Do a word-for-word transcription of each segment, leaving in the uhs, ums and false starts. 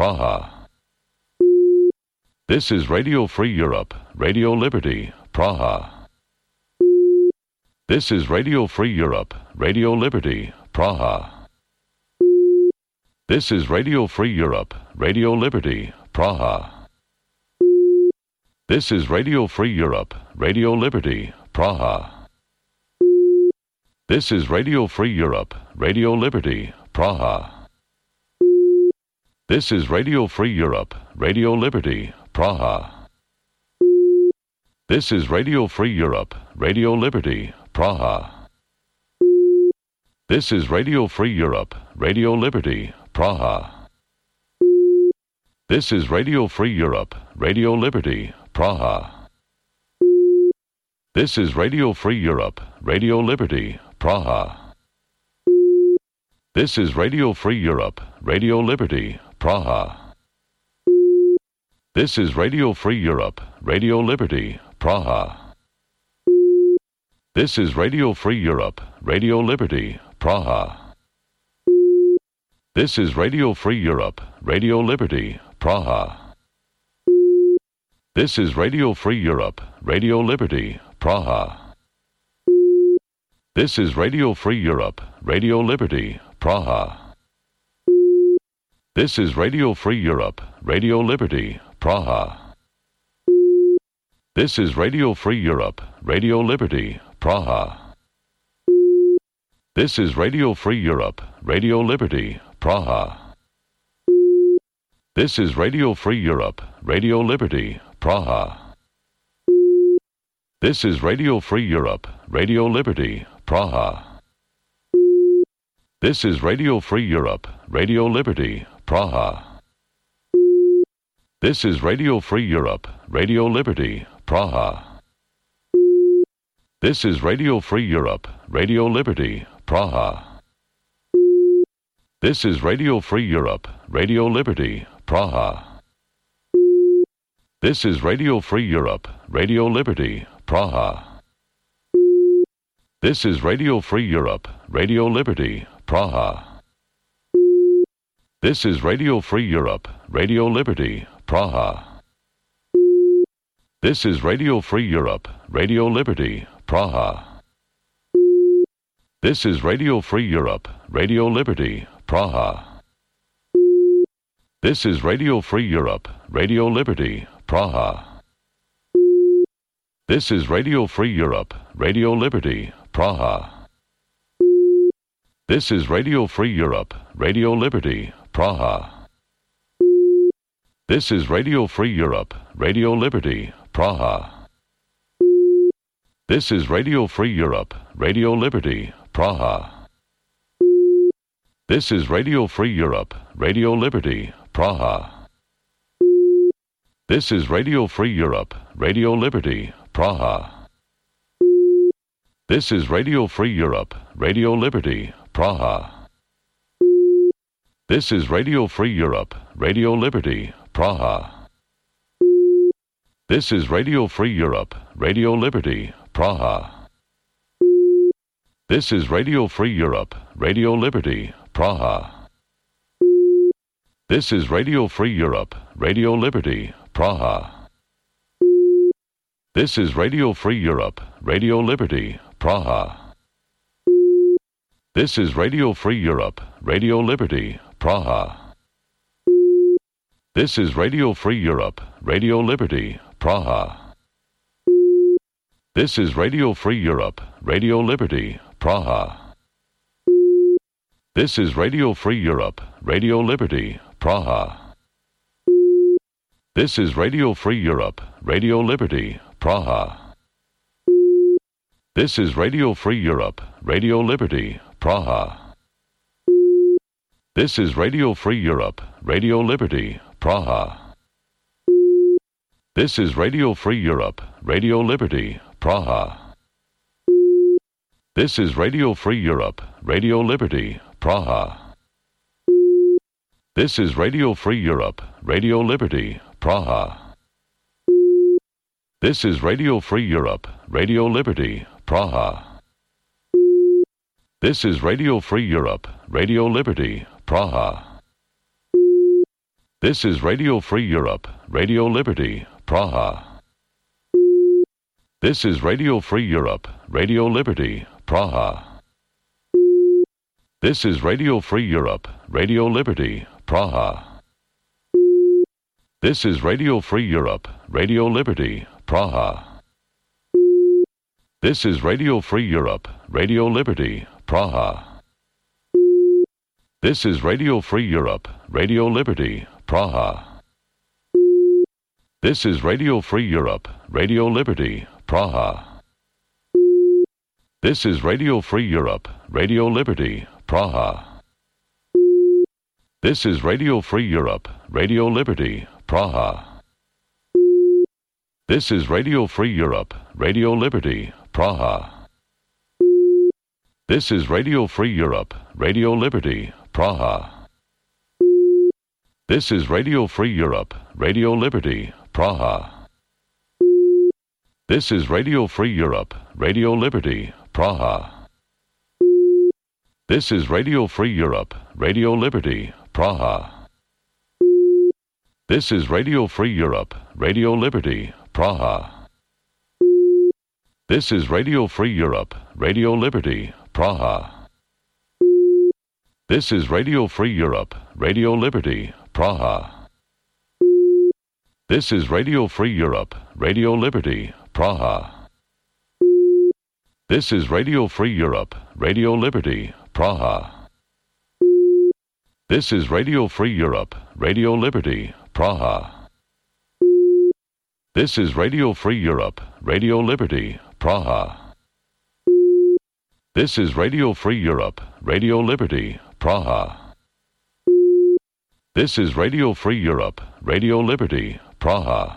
Praha. This is Radio Free Europe, Radio Liberty, Praha. This is Radio Free Europe, Radio Liberty, Praha. This is Radio Free Europe, Radio Liberty, Praha. This is Radio Free Europe, Radio Liberty, Praha. This is Radio Free Europe, Radio Liberty, Praha. This is Radio Free Europe, Radio Liberty, Praha. This is Radio Free Europe, Radio Liberty, Praha. This is Radio Free Europe, Radio Liberty, Praha. This is Radio Free Europe, Radio Liberty, Praha. This is Radio Free Europe, Radio Liberty, Praha. This is Radio Free Europe, Radio Liberty, Praha. This is Radio Free Europe, Radio Liberty, Praha. This is Radio Free Europe, Radio Liberty, Praha. This is Radio Free Europe, Radio Liberty, Praha. This is Radio Free Europe, Radio Liberty, Praha. This is Radio Free Europe, Radio Liberty, Praha. This is Radio Free Europe, Radio Liberty, Praha. This is Radio Free Europe, Radio Liberty, Praha. This is Radio Free Europe, Radio Liberty, Praha. This is Radio Free Europe, Radio Liberty, Praha. This is Radio Free Europe, Radio Liberty, Praha. This is Radio Free Europe, Radio Liberty, Praha. This is Radio Free Europe, Radio Liberty, Praha. This is Radio Free Europe, Radio Liberty, Praha. This is Radio Free Europe, Radio Liberty, Praha. This is Radio Free Europe, Radio Liberty, Praha. This is Radio Free Europe, Radio Liberty, Praha. This is Radio Free Europe, Radio Liberty, Praha. This is Radio Free Europe, Radio Liberty, Praha. This is Radio Free Europe, Radio Liberty, Praha. This is Radio Free Europe, Radio Liberty, Praha. This is Radio Free Europe, Radio Liberty, Praha. This is Radio Free Europe, Radio Liberty, Praha. This is Radio Free Europe, Radio Liberty, Praha. This is Radio Free Europe, Radio Liberty, Praha. This is Radio Free Europe, Radio Liberty, Praha. This is Radio Free Europe, Radio Liberty, Praha. This is Radio Free Europe, Radio Liberty, Praha. This is Radio Free Europe, Radio Liberty, Praha. This is Radio Free Europe, Radio Liberty, Praha. This is Radio Free Europe, Radio Liberty, Praha. This is Radio Free Europe, Radio Liberty, Praha. This is Radio Free Europe, Radio Liberty, Praha. This is Radio Free Europe, Radio Liberty, Praha. This is Radio Free Europe, Radio Liberty, Praha. This is Radio Free Europe, Radio Liberty, Praha. This is Radio Free Europe, Radio Liberty, Praha. This is Radio Free Europe, Radio Liberty, Praha. This is Radio Free Europe, Radio Liberty, Praha. This is Radio Free Europe, Radio Liberty, Praha. This is Radio Free Europe, Radio Liberty, Praha. This is Radio Free Europe, Radio Liberty, Praha. This is Radio Free Europe, Radio Liberty, Praha. This is Radio Free Europe, Radio Liberty, Praha. This is Radio Free Europe, Radio Liberty, Praha. This is Radio Free Europe, Radio Liberty, Praha. This is Radio Free Europe, Radio Liberty, Praha. This is Radio Free Europe, Radio Liberty, Praha. This is Radio Free Europe, Radio Liberty, Praha. This is Radio Free Europe, Radio Liberty, Praha. This is Radio Free Europe, Radio Liberty, Praha. This is Radio Free Europe, Radio Liberty, Praha. This is Radio Free Europe, Radio Liberty, Praha. This is Radio Free Europe, Radio Liberty, Praha. This is Radio Free Europe, Radio Liberty, Praha. This is Radio Free Europe, Radio Liberty, Praha. This is Radio Free Europe, Radio Liberty, Praha. This is Radio Free Europe, Radio Liberty, Praha. This is Radio Free Europe, Radio Liberty, Praha. This is Radio Free Europe, Radio Liberty, Praha. This is Radio Free Europe, Radio Liberty, Praha. This is Radio Free Europe, Radio Liberty, Praha. This is Radio Free Europe, Radio Liberty, Praha. This is Radio Free Europe, Radio Liberty, Praha. This is Radio Free Europe, Radio Liberty, Praha. This is Radio Free Europe, Radio Liberty, Praha. This is Radio Free Europe, Radio Liberty, Praha. This is Radio Free Europe, Radio Liberty, Praha.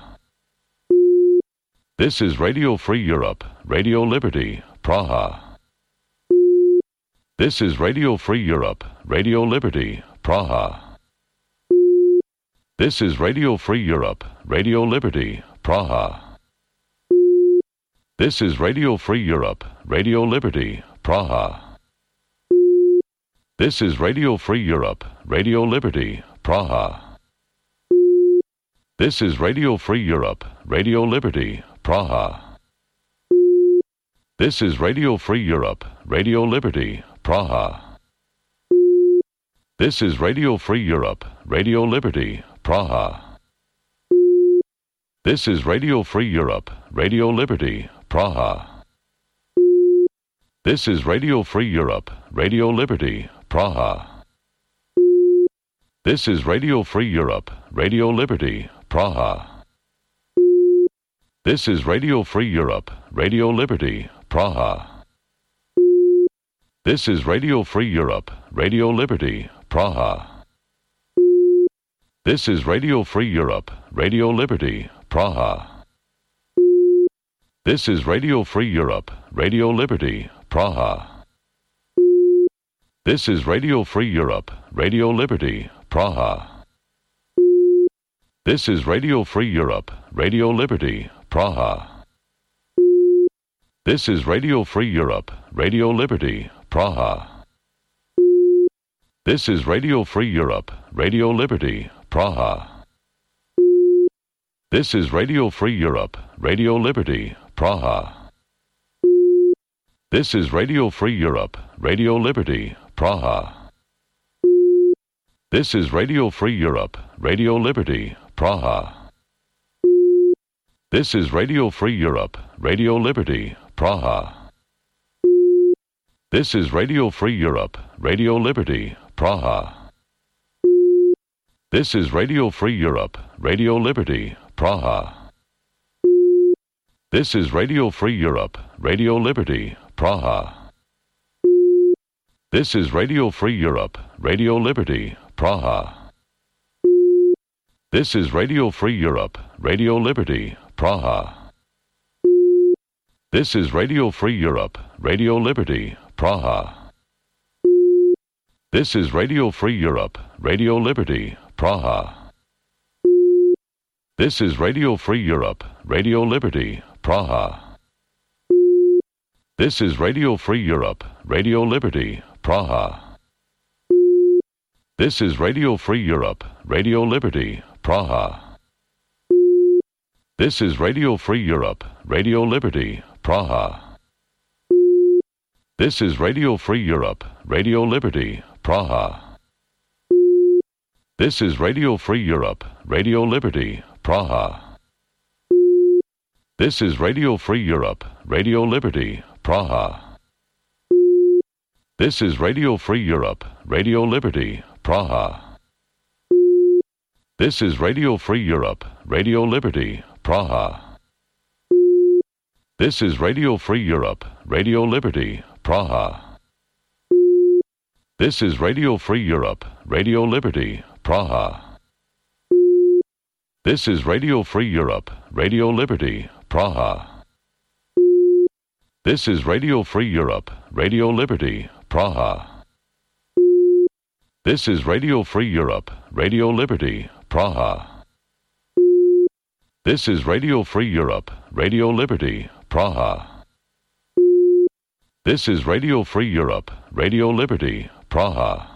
This is Radio Free Europe, Radio Liberty, Praha. This is Radio Free Europe, Radio Liberty, Praha. This is Radio Free Europe, Radio Liberty, Praha. This is Radio Free Europe, Radio Liberty, Praha. This is Radio Free Europe, Radio Liberty, Praha. This is Radio Free Europe, Radio Liberty, Praha. This is Radio Free Europe, Radio Liberty, Praha. This is Radio Free Europe, Radio Liberty, Praha. This is Radio Free Europe, Radio Liberty, Praha. This is Radio Free Europe, Radio Liberty, Praha. This is Radio Free Europe, Radio Liberty, Praha. This is Radio Free Europe, Radio Liberty, Praha. This is Radio Free Europe, Radio Liberty, Praha. This is Radio Free Europe, Radio Liberty, Praha. This is Radio Free Europe, Radio Liberty, Praha. This is Radio Free Europe, Radio Liberty, Praha. This is Radio Free Europe, Radio Liberty, Praha. This is Radio Free Europe, Radio Liberty, Praha. This is Radio Free Europe, Radio Liberty, Praha. This is Radio Free Europe, Radio Liberty, Praha. This is Radio Free Europe, Radio Liberty, Praha. This is Radio Free Europe, Radio Liberty, Praha. This is Radio Free Europe, Radio Liberty, Praha. This is Radio Free Europe, Radio Liberty, Praha. This is Radio Free Europe, Radio Liberty, Praha. This is Radio Free Europe, Radio Liberty, Praha. This is Radio Free Europe, Radio Liberty, Praha. This is Radio Free Europe, Radio Liberty, Praha. This is Radio Free Europe, Radio Liberty, Praha. This is Radio Free Europe, Radio Liberty, Praha. This is Radio Free Europe, Radio Liberty, Praha. This is Radio Free Europe, Radio Liberty, Praha. This is Radio Free Europe, Radio Liberty, Praha. This is Radio Free Europe, Radio Liberty, Praha. This is Radio Free Europe, Radio Liberty, Praha. This is Radio Free Europe, Radio Liberty, Praha. This is Radio Free Europe, Radio Liberty, Praha. This is Radio Free Europe, Radio Liberty, Praha. This is Radio Free Europe, Radio Liberty, Praha. This is Radio Free Europe, Radio Liberty, Praha. This is Radio Free Europe, Radio Liberty, Praha. This is Radio Free Europe, Radio Liberty, Praha. This is Radio Free Europe, Radio Liberty, Praha. This is Radio Free Europe, Radio Liberty, Praha. This is Radio Free Europe, Radio Liberty, Praha. This is Radio Free Europe, Radio Liberty, Praha.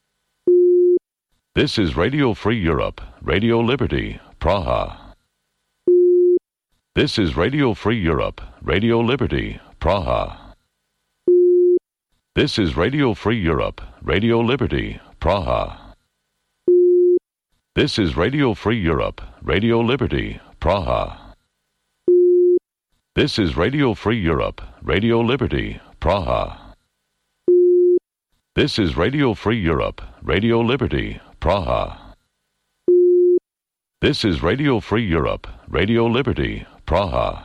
This is Radio Free Europe, Radio Liberty, Praha. This is Radio Free Europe, Radio Liberty, Praha. This is Radio Free Europe, Radio Liberty, Praha. This is Radio Free Europe, Radio Liberty, Praha. This is Radio Free Europe, Radio Liberty, Praha. This is Radio Free Europe, Radio Liberty, Praha. This is Radio Free Europe, Radio Liberty, Praha.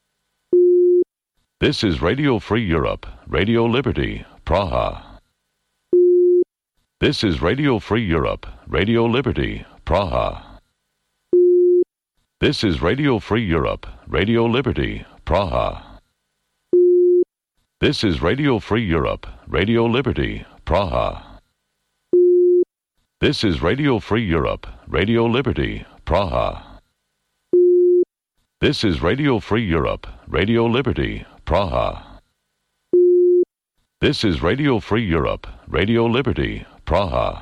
This is Radio Free Europe, Radio Liberty, Praha. This is Radio Free Europe, Radio Liberty, Praha. This is Radio Free Europe, Radio Liberty, Praha. This is Radio Free Europe, Radio Liberty, Praha. This is Radio Free Europe, Radio Liberty, Praha. This is Radio Free Europe, Radio Liberty, Praha. This is Radio Free Europe, Radio Liberty, Praha.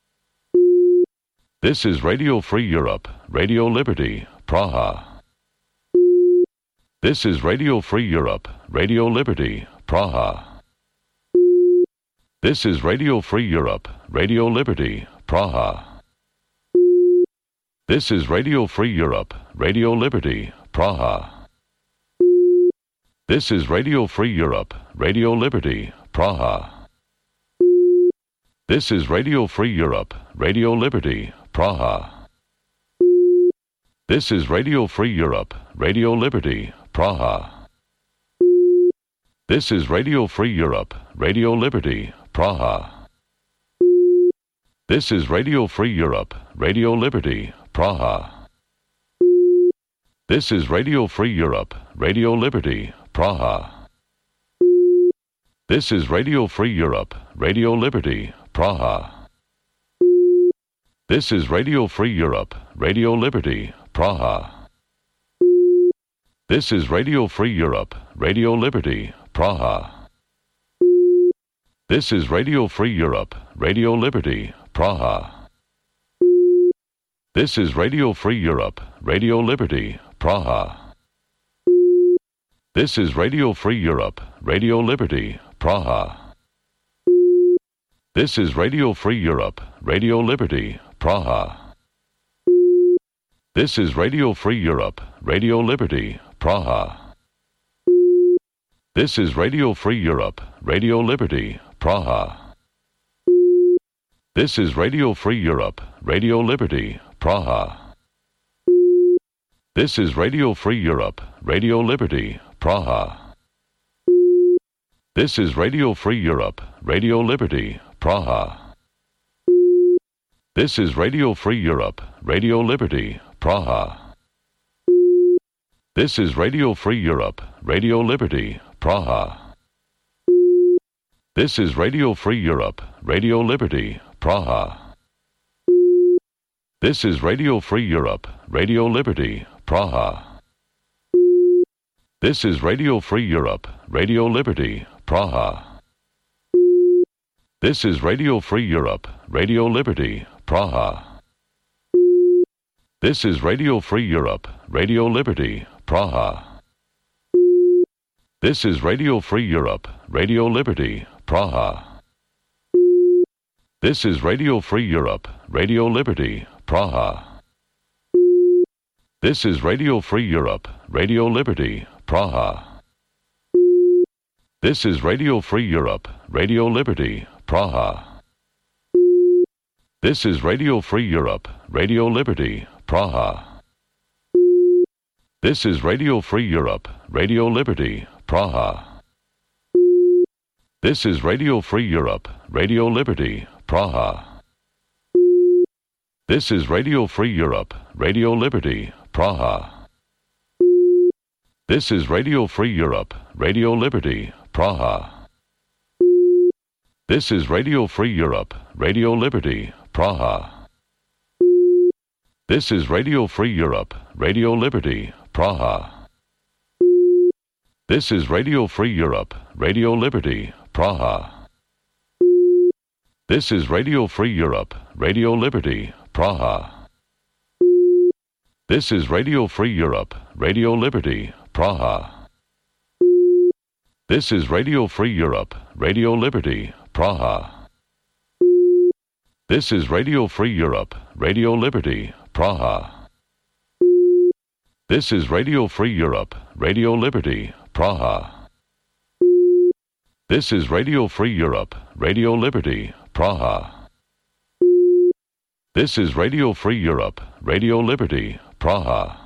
This is Radio Free Europe, Radio Liberty, Praha. This is Radio Free Europe, Radio Liberty, Praha. This is Radio Free Europe, Radio Liberty, Praha. This is Radio Free Europe, Radio Liberty, Praha. This is Radio Free Europe, Radio Liberty, Praha. This is Radio Free Europe, Radio Liberty, Praha. This is Radio Free Europe, Radio Liberty, Praha. This is Radio Free Europe, Radio Liberty, Praha. This is Radio Free Europe, Radio Liberty, Praha. This is Radio Free Europe, Radio Liberty, Praha. This is Radio Free Europe, Radio Liberty, Praha. This is Radio Free Europe, Radio Liberty, Praha. This is Radio Free Europe, Radio Liberty, Praha. This is Radio Free Europe, Radio Liberty, Praha. This is Radio Free Europe, Radio Liberty, Praha. This is Radio Free Europe, Radio Liberty, Praha. This is Radio Free Europe, Radio Liberty, Praha. This is Radio Free Europe, Radio Liberty, Praha. This is Radio Free Europe, Radio Liberty, Praha. This is Radio Free Europe, Radio Liberty, Praha. This is Radio Free Europe, Radio Liberty, Praha. This is Radio Free Europe, Radio Liberty, Praha. This is Radio Free Europe, Radio Liberty, Praha. This is Radio Free Europe, Radio Liberty, Praha. This is Radio Free Europe, Radio Liberty, Praha. This is Radio Free Europe, Radio Liberty, Praha. This is Radio Free Europe, Radio Liberty, Praha. This is Radio Free Europe, Radio Liberty, Praha. This is Radio Free Europe, Radio Liberty, Praha. This is Radio Free Europe, Radio Liberty, Praha. This is Radio Free Europe, Radio Liberty, Praha. This is Radio Free Europe, Radio Liberty, Praha. This is Radio Free Europe, Radio Liberty, Praha. This is Radio Free Europe, Radio Liberty, Praha. This is Radio Free Europe, Radio Liberty, Praha. This is Radio Free Europe, Radio Liberty, Praha. This is Radio Free Europe, Radio Liberty, Praha. This is Radio Free Europe, Radio Liberty, Praha. This is Radio Free Europe, Radio Liberty, Praha. This is Radio Free Europe, Radio Liberty, Praha. This is Radio Free Europe, Radio Liberty, Praha. This is Radio Free Europe, Radio Liberty, Praha. This is Radio Free Europe, Radio Liberty, Praha. This is Radio Free Europe, Radio Liberty, Praha. This is Radio Free Europe, Radio Liberty, Praha. This is Radio Free Europe, Radio Liberty, Praha. This is Radio Free Europe, Radio Liberty, Praha. This is Radio Free Europe, Radio Liberty, Praha.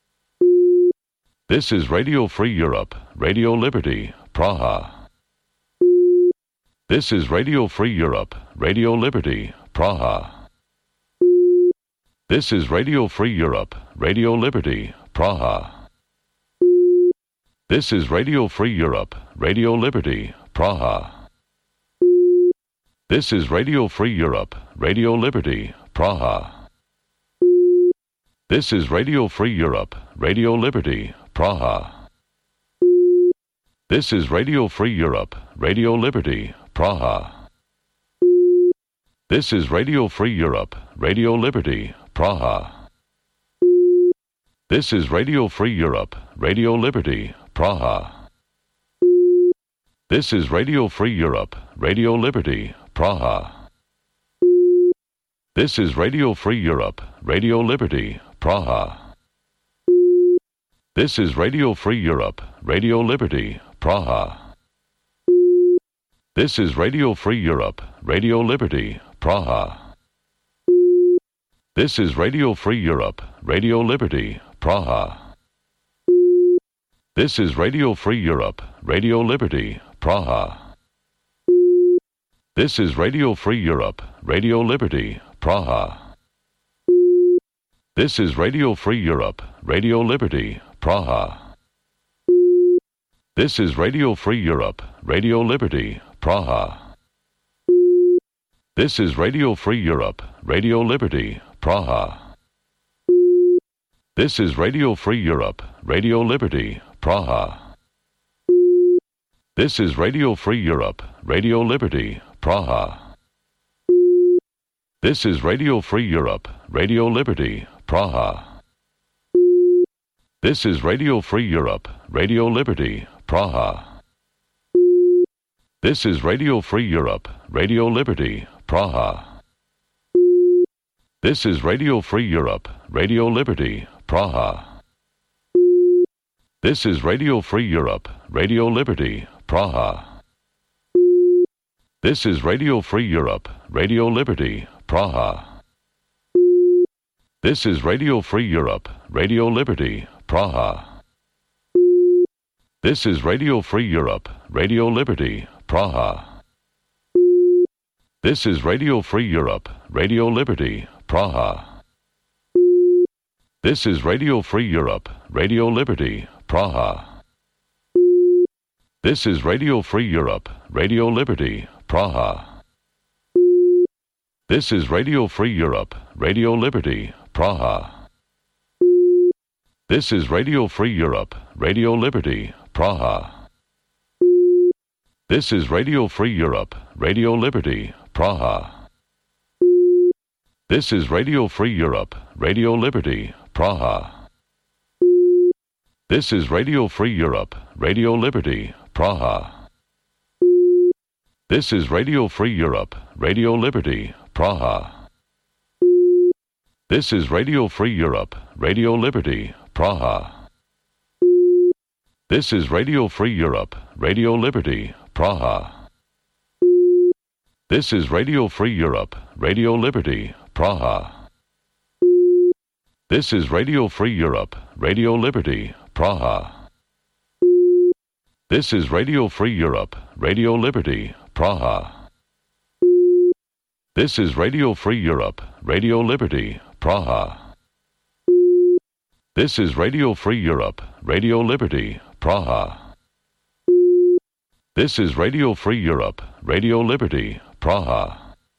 This is Radio Free Europe, Radio Liberty, Praha. This is Radio Free Europe, Radio Liberty, Praha. This is Radio Free Europe, Radio Liberty, Praha. This is Radio Free Europe, Radio Liberty, Praha. This is Radio Free Europe, Radio Liberty, Praha. This is Radio Free Europe, Radio Liberty, Praha. This is Radio Free Europe, Radio Liberty, Praha. This is Radio Free Europe, Radio Liberty, Praha. This is Radio Free Europe, Radio Liberty, Praha. This is Radio Free Europe, Radio Liberty, Praha. This is Radio Free Europe, Radio Liberty, Praha. This is Radio Free Europe, Radio Liberty, Praha. This is Radio Free Europe, Radio Liberty, Praha. This is Radio Free Europe, Radio Liberty, Praha. This is Radio Free Europe, Radio Liberty, Praha. This is Radio Free Europe, Radio Liberty, Praha. This is Radio Free Europe, Radio Liberty, Praha. This is Radio Free Europe, Radio Liberty, Praha. This is Radio Free Europe, Radio Liberty, Praha. This is Radio Free Europe, Radio Liberty, Praha. This is Radio Free Europe, Radio Liberty, Praha. This is Radio Free Europe, Radio Liberty, Praha. This is Radio Free Europe, Radio Liberty, Praha. This is Radio Free Europe, Radio Liberty, Praha. This is Radio Free Europe, Radio Liberty, Praha. This is Radio Free Europe, Radio Liberty, Praha. This is Radio Free Europe, Radio Liberty, Praha. This is Radio Free Europe, Radio Liberty, Praha. This is Radio Free Europe, Radio Liberty, Praha. This is Radio Free Europe, Radio Liberty, Praha. This is Radio Free Europe, Radio Liberty, Praha. This is Radio Free Europe, Radio Liberty, Praha. This is Radio Free Europe, Radio Liberty, Praha. This is Radio Free Europe, Radio Liberty, Praha. This is Radio Free Europe, Radio Liberty, Praha. This is Radio Free Europe, Radio Liberty, Praha. This is Radio Free Europe, Radio Liberty, Praha. This is Radio Free Europe, Radio Liberty, Praha. This is Radio Free Europe, Radio Liberty, Praha. This is Radio Free Europe, Radio Liberty, Praha. This is Radio Free Europe, Radio Liberty, Praha. This is Radio Free Europe, Radio Liberty, Praha. This is Radio Free Europe, Radio Liberty, Praha. This is Radio Free Europe, Radio Liberty, Praha. This is Radio Free Europe, Radio Liberty, Praha. This is Radio Free Europe, Radio Liberty, Praha.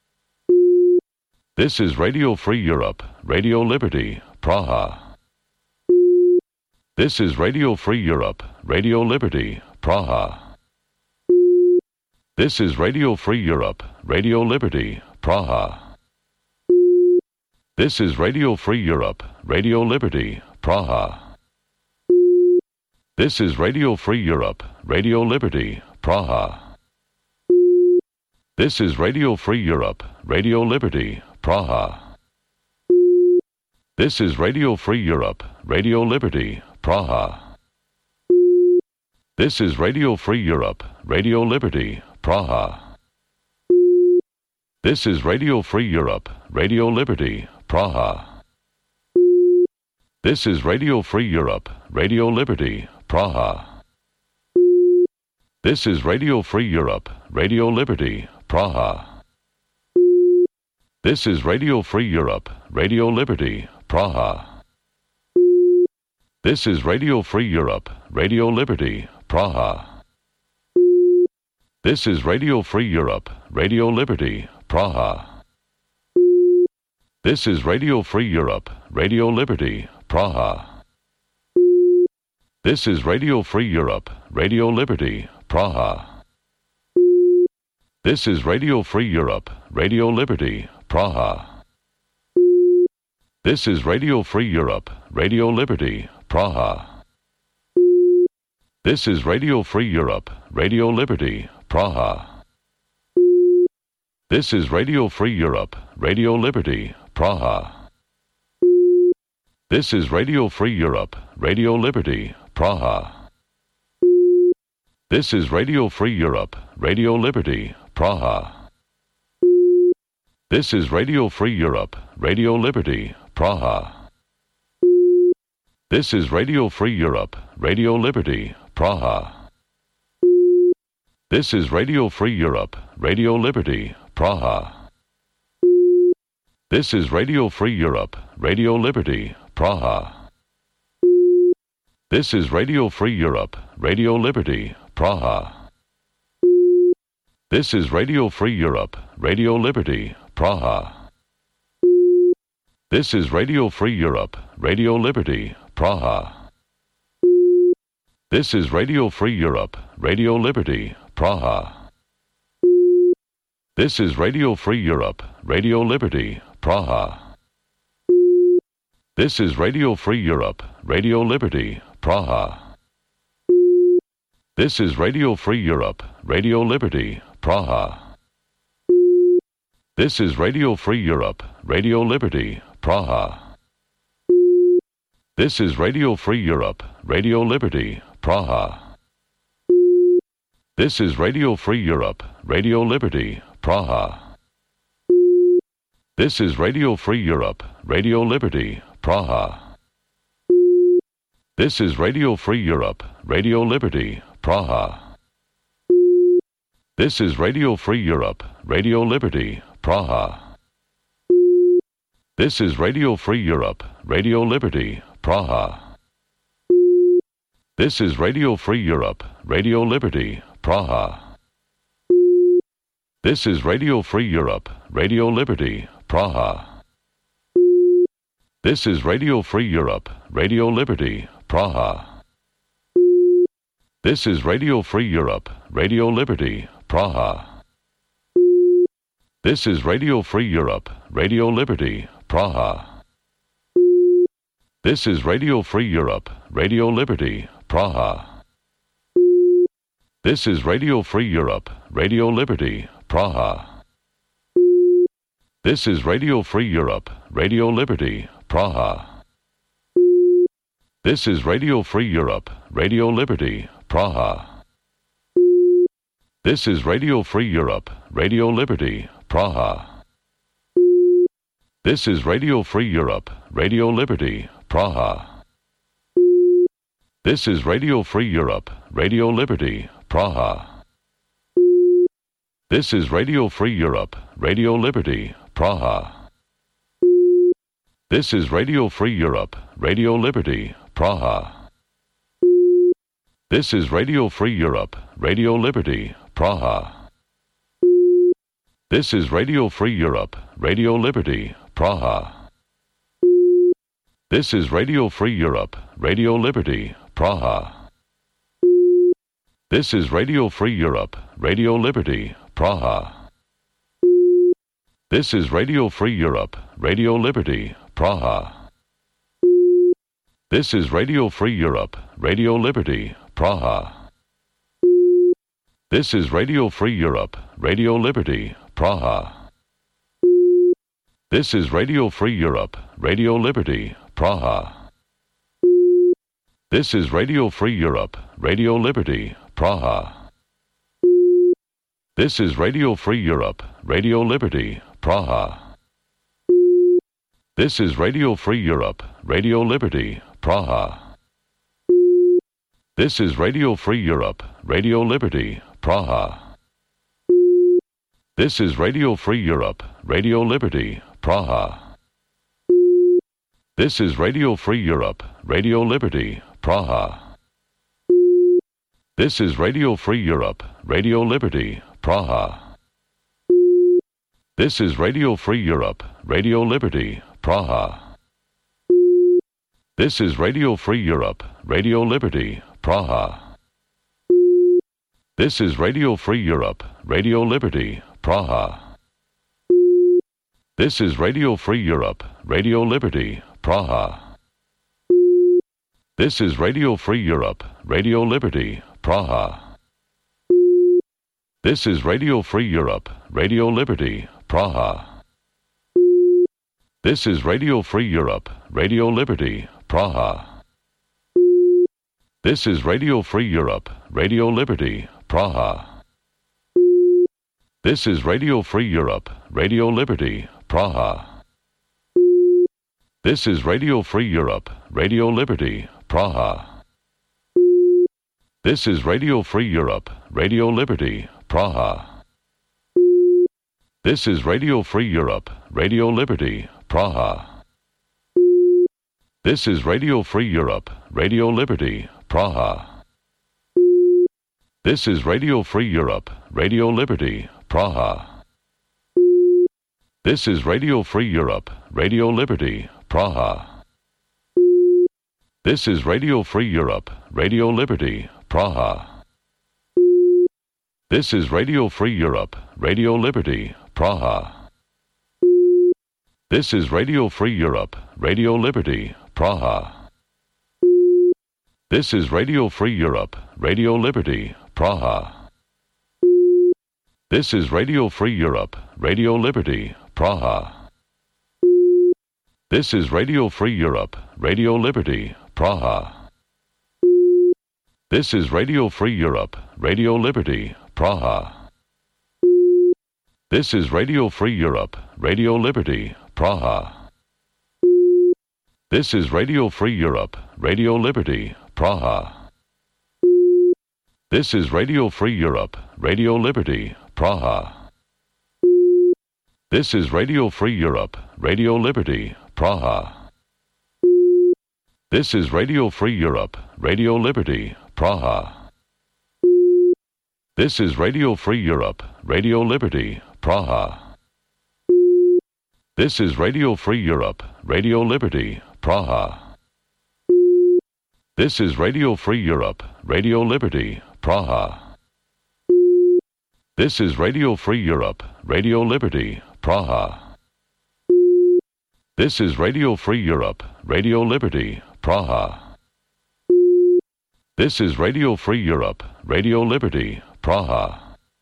This is Radio Free Europe, Radio Liberty, Praha. This is Radio Free Europe, Radio Liberty, Praha. This is Radio Free Europe, Radio Liberty, Praha. This is Radio Free Europe, Radio Liberty, Praha. This is Radio Free Europe, Radio Liberty, Praha. This is Radio Free Europe, Radio Liberty, Praha. This is Radio Free Europe, Radio Liberty, Praha. This is Radio Free Europe, Radio Liberty, Praha. This is Radio Free Europe, Radio Liberty, Praha. This is Radio Free Europe, Radio Liberty, Praha. This is Radio Free Europe, Radio Liberty, Praha. This is Radio Free Europe, Radio Liberty, Praha. This is Radio Free Europe, Radio Liberty, Praha. This is Radio Free Europe, Radio Liberty, Praha. This is Radio Free Europe, Radio Liberty, Praha. This is Radio Free Europe, Radio Liberty, Praha. This is Radio Free Europe, Radio Liberty, Praha. This is Radio Free Europe, Radio Liberty, Praha. This is Radio Free Europe, Radio Liberty, Praha. This is Radio Free Europe, Radio Liberty, Praha. This is Radio Free Europe, Radio Liberty, Praha. This is Radio Free Europe, Radio Liberty, Praha. This is Radio Free Europe, Radio Liberty, Praha. This is Radio Free Europe, Radio Liberty, Praha. This is Radio Free Europe, Radio Liberty, Praha. This is Radio Free Europe, Radio Liberty, Praha. This is Radio Free Europe, Radio Liberty, Praha. This is Radio Free Europe, Radio Liberty, Praha. This is Radio Free Europe, Radio Liberty, Praha. This is Radio Free Europe, Radio Liberty, Praha. This is Radio Free Europe, Radio Liberty, Praha. This is Radio Free Europe, Radio Liberty, Praha. This is Radio Free Europe, Radio Liberty, Praha. This is Radio Free Europe, Radio Liberty, Praha. This is Radio Free Europe, Radio Liberty, Praha. This is Radio Free Europe, Radio Liberty, Praha. This is Radio Free Europe, Radio Liberty, Praha. This is Radio Free Europe, Radio Liberty, Praha. This is Radio Free Europe, Radio Liberty, Praha. This is Radio Free Europe, Radio Liberty, Praha. This is Radio Free Europe, Radio Liberty, Praha. This is Radio Free Europe, Radio Liberty, Praha. This is Radio Free Europe, Radio Liberty, Praha. This is Radio Free Europe, Radio Liberty, Praha. This is Radio Free Europe, Radio Liberty, Praha. This is Radio Free Europe, Radio Liberty, Praha. This is Radio Free Europe, Radio Liberty, Praha. This is Radio Free Europe, Radio Liberty, Praha. This is Radio Free Europe, Radio Liberty, Praha. This is Radio Free Europe, Radio Liberty, Praha. This is Radio Free Europe, Radio Liberty, Praha. This is Radio Free Europe, Radio Liberty, Praha. This is Radio Free Europe, Radio Liberty, Praha. This is Radio Free Europe, Radio Liberty, Praha. This is Radio Free Europe, Radio Liberty, Praha. This is Radio Free Europe, Radio Liberty, Praha. This is Radio Free Europe, Radio Liberty, Praha. This is Radio Free Europe, Radio Liberty, Praha. This is Radio Free Europe, Radio Liberty, Praha. This is Radio Free Europe, Radio Liberty, Praha. This is Radio Free Europe, Radio Liberty, Praha. This is Radio Free Europe, Radio Liberty, Praha. This is Radio Free Europe, Radio Liberty, Praha. This is Radio Free Europe, Radio Liberty, Praha. This is Radio Free Europe, Radio Liberty, Praha. This is Radio Free Europe, Radio Liberty, Praha. This is Radio Free Europe, Radio Liberty, Praha. This is Radio Free Europe, Radio Liberty, Praha. This is Radio Free Europe, Radio Liberty, Praha. This is Radio Free Europe, Radio Liberty, Praha. This is Radio Free Europe, Radio Liberty, Praha. This is Radio Free Europe, Radio Liberty, Praha. This is Radio Free Europe, Radio Liberty, Praha. This is Radio Free Europe, Radio Liberty, Praha. This is Radio Free Europe, Radio Liberty, Praha. This is Radio Free Europe, Radio Liberty, Praha. This is Radio Free Europe, Radio Liberty, Praha. This is Radio Free Europe, Radio Liberty, Praha. This is Radio Free Europe, Radio Liberty, Praha. This is Radio Free Europe, Radio Liberty, Praha. This is Radio Free Europe, Radio Liberty, Praha. This is Radio Free Europe, Radio Liberty, Praha. This is Radio Free Europe, Radio Liberty, Praha. This is Radio Free Europe, Radio Liberty, Praha. This is Radio Free Europe, Radio Liberty, Praha. This is Radio Free Europe, Radio Liberty, Praha. This is Radio Free Europe, Radio Liberty, Praha. This is Radio Free Europe, Radio Liberty, Praha. This is Radio Free Europe, Radio Liberty, Praha. This is Radio Free Europe, Radio Liberty, Praha. This is Radio Free Europe, Radio Liberty, Praha. This is Radio Free Europe, Radio Liberty, Praha. This is Radio Free Europe, Radio Liberty, Praha. This is Radio Free Europe, Radio Liberty, Praha. This is Radio Free Europe, Radio Liberty, Praha. This is Radio Free Europe, Radio Liberty, Praha. This is Radio Free Europe, Radio Liberty, Praha. This is Radio Free Europe, Radio Liberty, Praha. This is Radio Free Europe, Radio Liberty, Praha. This is Radio Free Europe, Radio Liberty, Praha. This is Radio Free Europe, Radio Liberty, Praha. This is Radio Free Europe, Radio Liberty, Praha.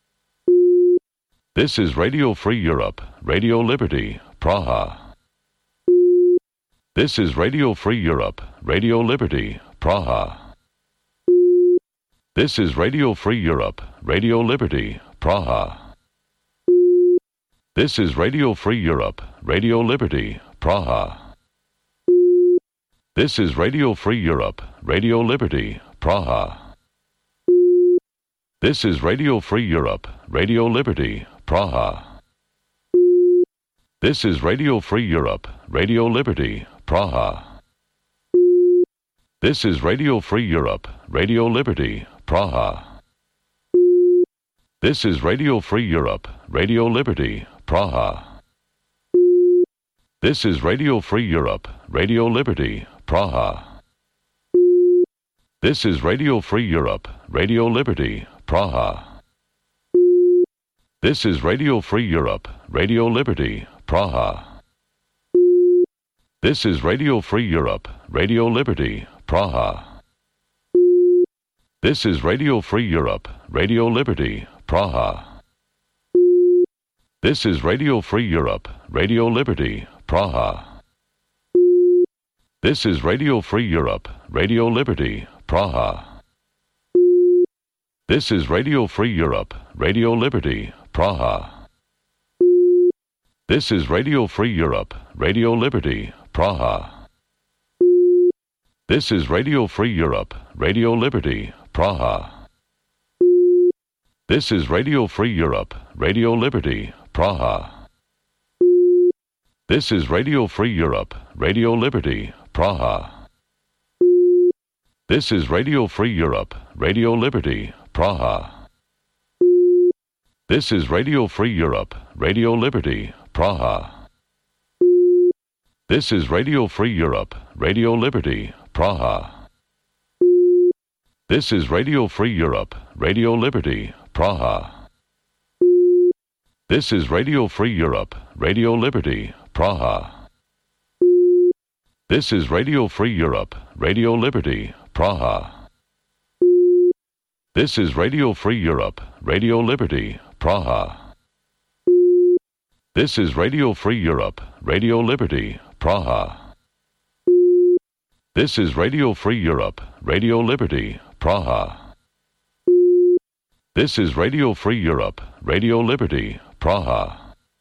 This is Radio Free Europe, Radio Liberty, Praha. This is Radio Free Europe, Radio Liberty, Praha. This is Radio Free Europe, Radio Liberty, Praha. This is Radio Free Europe, Radio Liberty, Praha. This is Radio Free Europe, Radio Liberty, Praha. This is Radio Free Europe, Radio Liberty, Praha. This is Radio Free Europe, Radio Liberty, Praha. This is Radio Free Europe, Radio Liberty, Praha. This is Radio Free Europe, Radio Liberty, Praha. This is Radio Free Europe, Radio Liberty, Praha. This is Radio Free Europe, Radio Liberty, Praha. This is Radio Free Europe, Radio Liberty, Praha. This is Radio Free Europe, Radio Liberty, Praha. This is Radio Free Europe, Radio Liberty, Praha. This is Radio Free Europe, Radio Liberty, Praha. This is Radio Free Europe, Radio Liberty, Praha. This is Radio Free Europe, Radio Liberty, Praha. This is Radio Free Europe, Radio Liberty, Praha. This is Radio Free Europe, Radio Liberty, Praha. This is Radio Free Europe, Radio Liberty, Praha. This is Radio Free Europe, Radio Liberty, Praha. This is Radio Free Europe, Radio Liberty, Praha. This is Radio Free Europe, Radio Liberty, Praha. This is Radio Free Europe, Radio Liberty, Praha. This is Radio Free Europe, Radio Liberty, Praha. This is Radio Free Europe, Radio Liberty, Praha. This is Radio Free Europe, Radio Liberty, Praha. This is Radio Free Europe, Radio Liberty, Praha. This is Radio Free Europe, Radio Liberty, Praha. This is Radio Free Europe, Radio Liberty, Praha. This is Radio Free Europe, Radio Liberty, Praha.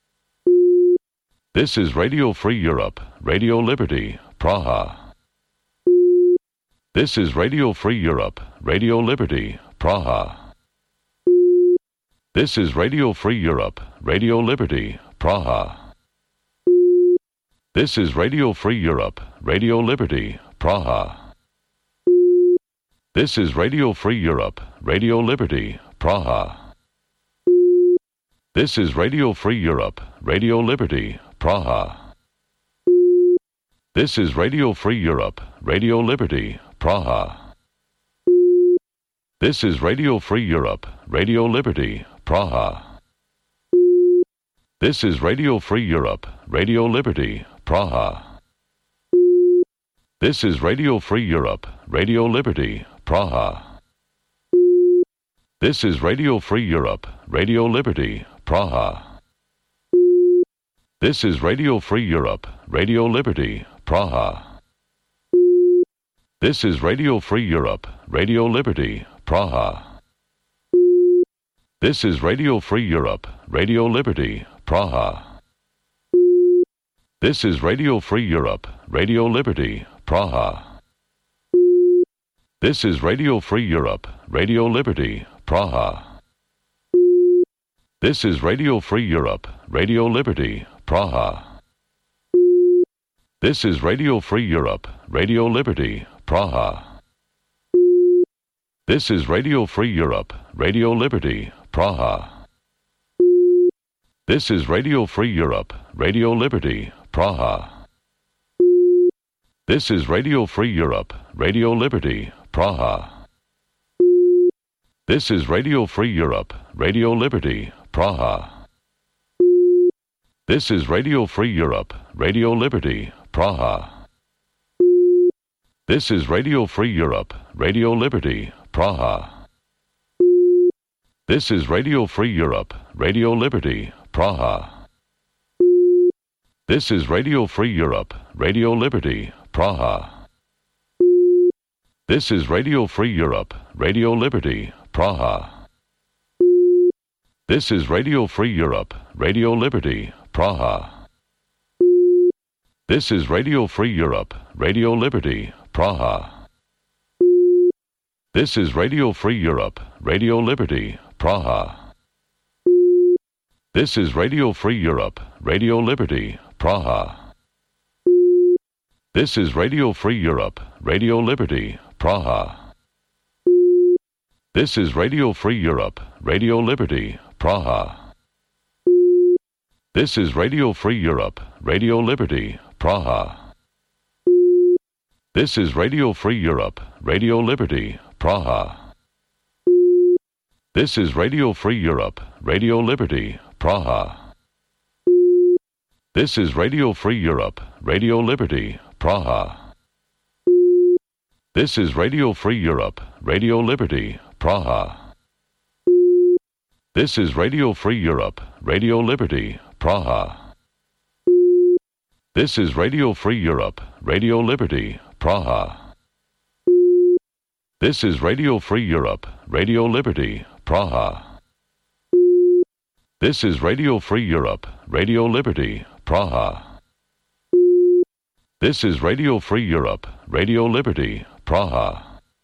This is Radio Free Europe, Radio Liberty, Praha. This is Radio Free Europe, Radio Liberty, Praha. This is Radio Free Europe, Radio Liberty, Praha. This is Radio Free Europe, Radio Liberty, Praha. This is Radio Free Europe, Radio Liberty, Praha. This is Radio Free Europe, Radio Liberty, Praha. This is Radio Free Europe, Radio Liberty, Praha. This is Radio Free Europe, Radio Liberty, Praha. This is Radio Free Europe, Radio Liberty, Praha. This is Radio Free Europe, Radio Liberty, Praha. This is Radio Free Europe, Radio Liberty, Praha. This is Radio Free Europe, Radio Liberty, Praha. This is Radio Free Europe, Radio Liberty, Praha. This is Radio Free Europe, Radio Liberty, Praha. This is Radio Free Europe, Radio Liberty, Praha. This is Radio Free Europe, Radio Liberty, Praha. This is Radio Free Europe, Radio Liberty, Praha. This is Radio Free Europe, Radio Liberty, Praha. This is Radio Free Europe, Radio Liberty, Praha. This is Radio Free Europe, Radio Liberty, Praha. This is Radio Free Europe, Radio Liberty, Praha. This is Radio Free Europe, Radio Liberty, Praha. This is Radio Free Europe, Radio Liberty, Praha. This is Radio Free Europe, Radio Liberty, Praha. This is Radio Free Europe, Radio Liberty, Praha. This is Radio Free Europe, Radio Liberty, Praha. This is Radio Free Europe, Radio Liberty, Praha. This is Radio Free Europe, Radio Liberty, Praha. This is Radio Free Europe, Radio Liberty, Praha. This is Radio Free Europe, Radio Liberty, Praha. This is Radio Free Europe, Radio Liberty, Praha. This is Radio Free Europe, Radio Liberty, Praha. This is Radio Free Europe, Radio Liberty, Praha. This is Radio Free Europe, Radio Liberty, Praha. This is Radio Free Europe, Radio Liberty, Praha. This is Radio Free Europe, Radio Liberty, Praha. This is Radio Free Europe, Radio Liberty, Praha. This is Radio Free Europe, Radio Liberty, Praha. This is Radio Free Europe, Radio Liberty, Praha. This is Radio Free Europe, Radio Liberty, Praha. This is Radio Free Europe, Radio Liberty, Praha. This is Radio Free Europe, Radio Liberty, Praha. This is Radio Free Europe, Radio Liberty, Praha.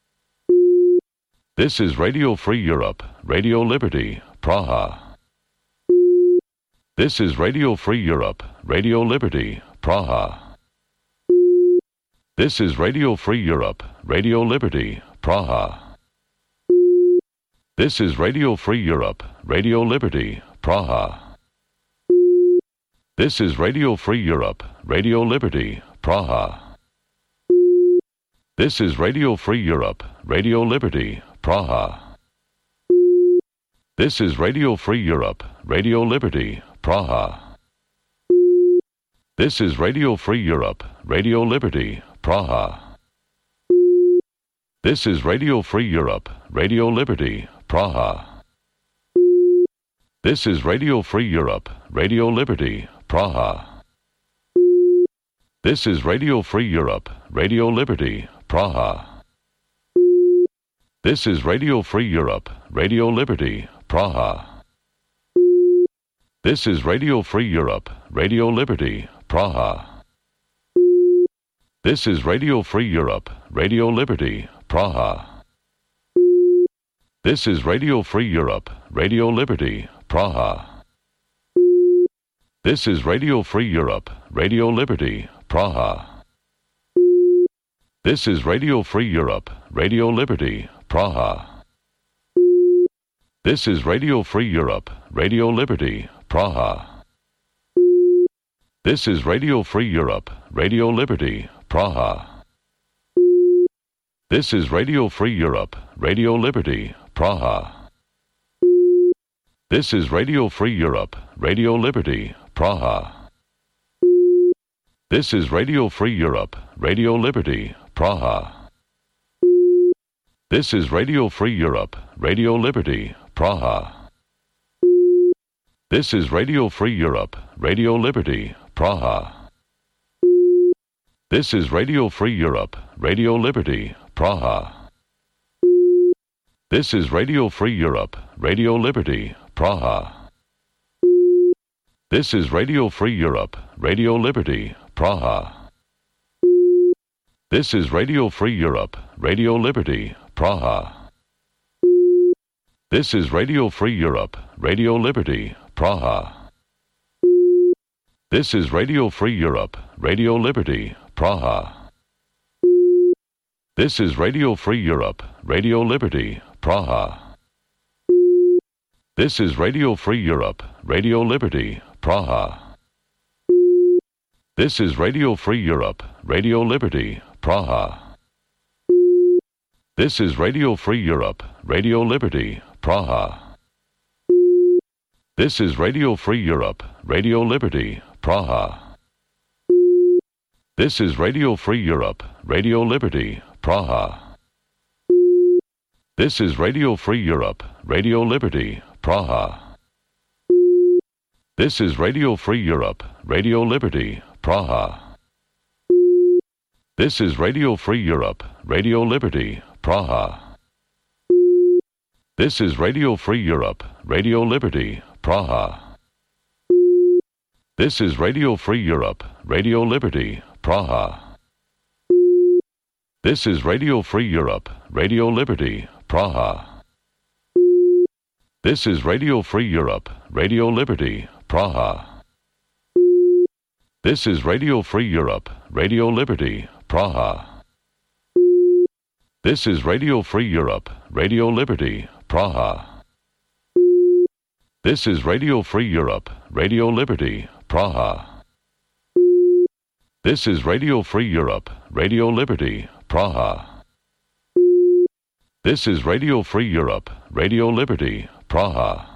This is Radio Free Europe, Radio Liberty, Praha. This is Radio Free Europe, Radio Liberty, Praha. This is Radio Free Europe, Radio Liberty, Praha. This is Radio Free Europe, Radio Liberty, Praha. This is Radio Free Europe, Radio Liberty, Praha. This is Radio Free Europe, Radio Liberty, Praha. This is Radio Free Europe, Radio Liberty, Praha. This is Radio Free Europe, Radio Liberty, Praha. This is Radio Free Europe, Radio Liberty, Praha. This is Radio Free Europe, Radio Liberty, Praha. This is Radio Free Europe, Radio Liberty, Praha. This is Radio Free Europe, Radio Liberty, Praha. This is Radio Free Europe, Radio Liberty, Praha. This is Radio Free Europe, Radio Liberty, Praha. This is Radio Free Europe, Radio Liberty, Praha. This is Radio Free Europe, Radio Liberty, Praha. This is Radio Free Europe, Radio Liberty, Praha. This is Radio Free Europe, Radio Liberty, Praha. This is Radio Free Europe, Radio Liberty, Praha. This is Radio Free Europe, Radio Liberty, Praha. This is Radio Free Europe, Radio Liberty, Praha. This is Radio Free Europe, Radio Liberty, Praha. This is Radio Free Europe, Radio Liberty, Praha. This is Radio Free Europe, Radio Liberty, Praha. This is Radio Free Europe, Radio Liberty, Praha. This is Radio Free Europe, Radio Liberty, Praha. This is Radio Free Europe, Radio Liberty, Praha. This is Radio Free Europe, Radio Liberty, Praha. This is Radio Free Europe, Radio Liberty, Praha. This is Radio Free Europe, Radio Liberty, Praha. This is Radio Free Europe, Radio Liberty, Praha. This is Radio Free Europe, Radio Liberty, Praha. This is Radio Free Europe, Radio Liberty, Praha. This is Radio Free Europe, Radio Liberty, Praha. This is Radio Free Europe, Radio Liberty, Praha. This is Radio Free Europe, Radio Liberty, Praha. This is Radio Free Europe, Radio Liberty, Praha. This is Radio Free Europe, Radio Liberty, Praha. This is Radio Free Europe, Radio Liberty, Praha. This is Radio Free Europe, Radio Liberty, Praha. This is Radio Free Europe, Radio Liberty, Praha. This is Radio Free Europe, Radio Liberty, Praha. This is Radio Free Europe, Radio Liberty, Praha. This is Radio Free Europe, Radio Liberty, Praha. This is Radio Free Europe, Radio Liberty, Praha. This is Radio Free Europe, Radio Liberty, Praha. This is Radio Free Europe, Radio Liberty, Praha. This is Radio Free Europe, Radio Liberty, Praha.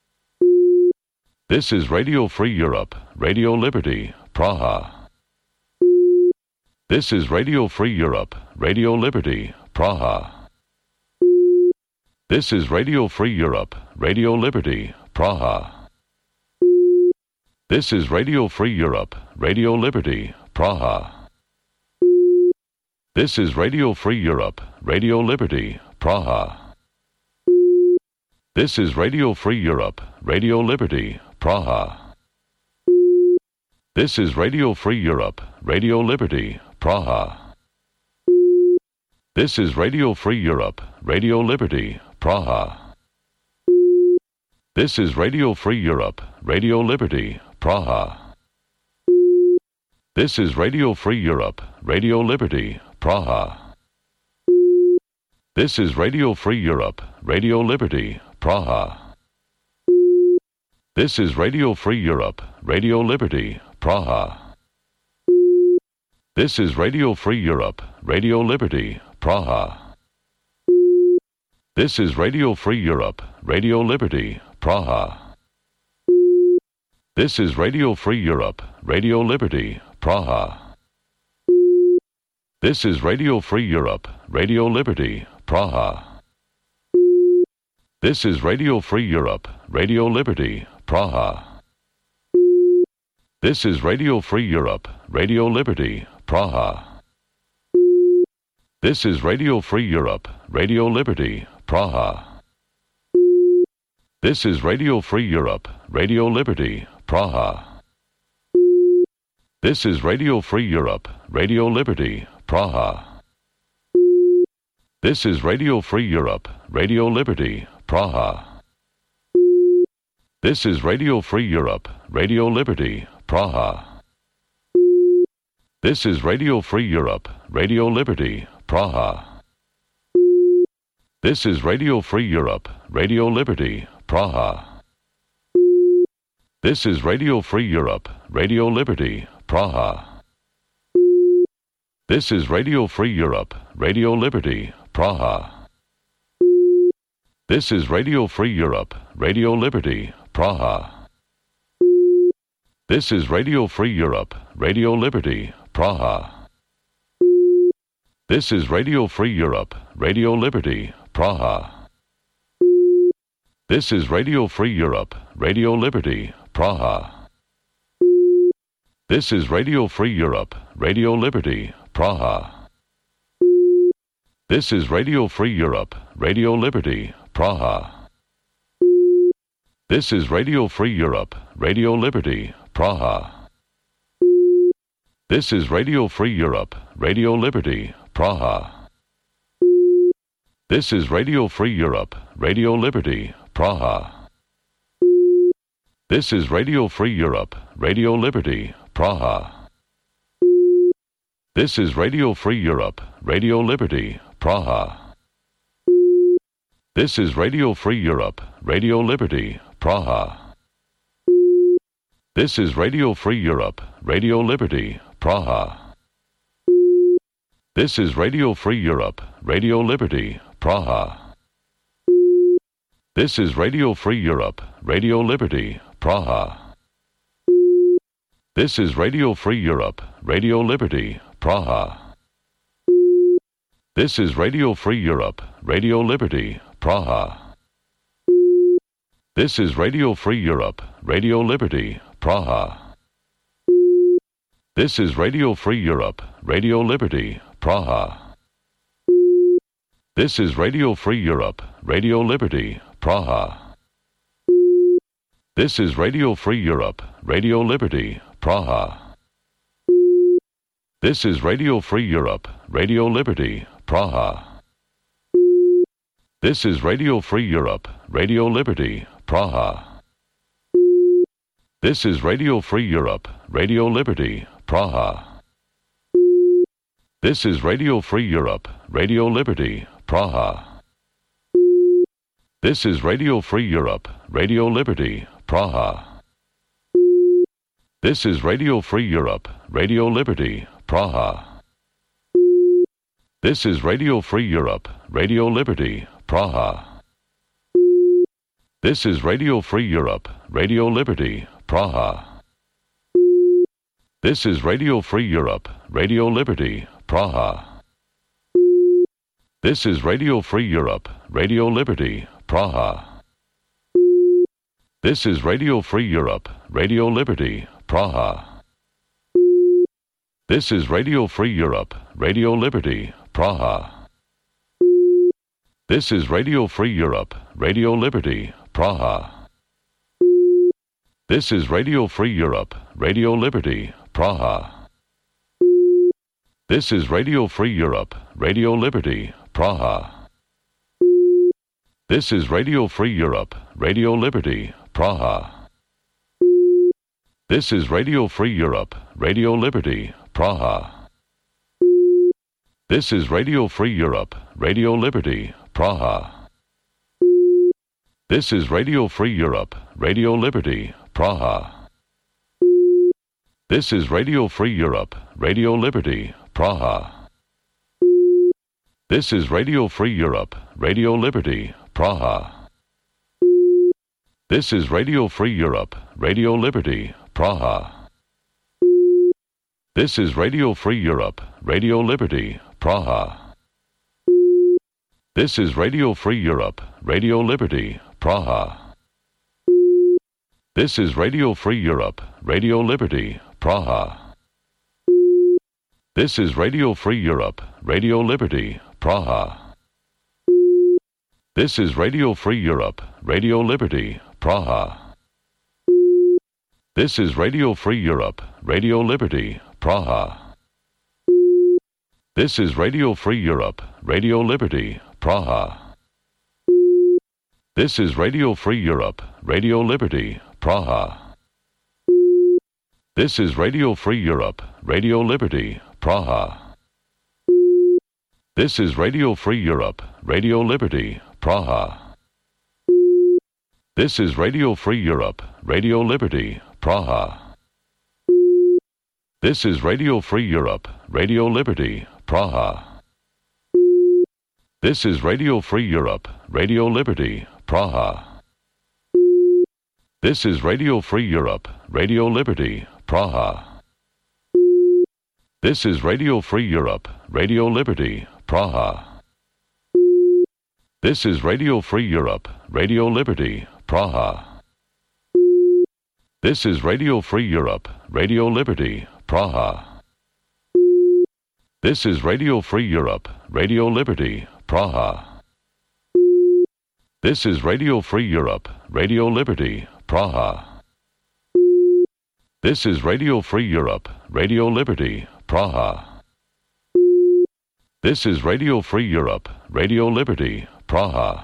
This is Radio Free Europe, Radio Liberty, Praha. This is Radio Free Europe, Radio Liberty, Praha. This is Radio Free Europe, Radio Liberty, Praha. This is Radio Free Europe, Radio Liberty, Praha. This is Radio Free Europe, Radio Liberty, Praha. This is Radio Free Europe, Radio Liberty, Praha. This is Radio Free Europe, Radio Liberty, Praha. This is Radio Free Europe, Radio Liberty, Praha. This is Radio Free Europe, Radio Liberty, Praha. This is Radio Free Europe, Radio Liberty, Praha. This is Radio Free Europe, Radio Liberty, Praha. This is Radio Free Europe, Radio Liberty, Praha. This is Radio Free Europe, Radio Liberty, Praha. This is Radio Free Europe, Radio Liberty, Praha. This is Radio Free Europe, Radio Liberty, Praha. This is Radio Free Europe, Radio Liberty, Praha. This is Radio Free Europe, Radio Liberty, Praha. This is Radio Free Europe, Radio Liberty, Praha. This is Radio Free Europe, Radio Liberty, Praha. This is Radio Free Europe, Radio Liberty, Praha. This is Radio Free Europe, Radio Liberty, Praha. This is Radio Free Europe, Radio Liberty, Praha. This is Radio Free Europe, Radio Liberty, Praha. This is Radio Free Europe, Radio Liberty, Praha. This is Radio Free Europe, Radio Liberty, Praha. This is Radio Free Europe, Radio Liberty, Praha. This is Radio Free Europe, Radio Liberty, Praha. This is Radio Free Europe, Radio Liberty, Praha. This is Radio Free Europe, Radio Liberty, Praha. This is Radio Free Europe, Radio Liberty, Praha. This is Radio Free Europe, Radio Liberty, Praha. This is Radio Free Europe, Radio Liberty, Praha. This is Radio Free Europe, Radio Liberty, Praha. This is Radio Free Europe, Radio Liberty, Praha. This is Radio Free Europe, Radio Liberty, Praha. This is Radio Free Europe, Radio Liberty, Praha. This is Radio Free Europe, Radio Liberty, Praha. This is Radio Free Europe, Radio Liberty, Praha. This is Radio Free Europe, Radio Liberty, Praha. This is Radio Free Europe, Radio Liberty, Praha. This is Radio Free Europe, Radio Liberty, Praha. This is Radio Free Europe, Radio Liberty, Praha. This is Radio Free Europe, Radio Liberty, Praha. This is Radio Free Europe, Radio Liberty, Praha. This is Radio Free Europe, Radio Liberty, Praha. This is Radio Free Europe, Radio Liberty, Praha. This is Radio Free Europe, Radio Liberty, Praha. This is Radio Free Europe, Radio Liberty, Praha. This is Radio Free Europe, Radio Liberty, Praha. This is Radio Free Europe, Radio Liberty, Praha. This is Radio Free Europe, Radio Liberty, Praha. This is Radio Free Europe, Radio Liberty, Praha. This is Radio Free Europe, Radio Liberty, Praha. This is Radio Free Europe, Radio Liberty, Praha. This is Radio Free Europe, Radio Liberty, Praha. This is Radio Free Europe, Radio Liberty, Praha. This is Radio Free Europe, Radio Liberty, Praha. This is Radio Free Europe, Radio Liberty, Praha. This is Radio Free Europe, Radio Liberty, Praha. This is Radio Free Europe, Radio Liberty, Praha. This is Radio Free Europe, Radio Liberty, Praha. This is Radio Free Europe, Radio Liberty, Praha. This is Radio Free Europe, Radio Liberty, Praha. This is Radio Free Europe, Radio Liberty, Praha. This is Radio Free Europe, Radio Liberty, Praha. This is Radio Free Europe, Radio Liberty, Praha. This is Radio Free Europe, Radio Liberty, Praha. This is Radio Free Europe, Radio Liberty, Praha. This is Radio Free Europe, Radio Liberty, Praha. This is Radio Free Europe, Radio Liberty, Praha. This is Radio Free Europe, Radio Liberty, Praha. This is Radio Free Europe, Radio Liberty, Praha. This is Radio Free Europe, Radio Liberty, Praha. This is Radio Free Europe, Radio Liberty, Praha. This is Radio Free Europe, Radio Liberty, Praha. This is Radio Free Europe, Radio Liberty, Praha. This is Radio Free Europe, Radio Liberty, Praha. This is Radio Free Europe, Radio Liberty, Praha. This is Radio Free Europe, Radio Liberty, Praha. This is Radio Free Europe, Radio Liberty, Praha. This is Radio Free Europe, Radio Liberty, Praha. This is Radio Free Europe, Radio Liberty, Praha. This is Radio Free Europe, Radio Liberty, Praha. This is Radio Free Europe, Radio Liberty, Praha. This is Radio Free Europe, Radio Liberty, Praha. This is Radio Free Europe, Radio Liberty, Praha. This is Radio Free Europe, Radio Liberty, Praha. This is Radio Free Europe, Radio Liberty, Praha. This is Radio Free Europe, Radio Liberty, Praha. This is Radio Free Europe, Radio Liberty, Praha. This is Radio Free Europe, Radio Liberty, Praha.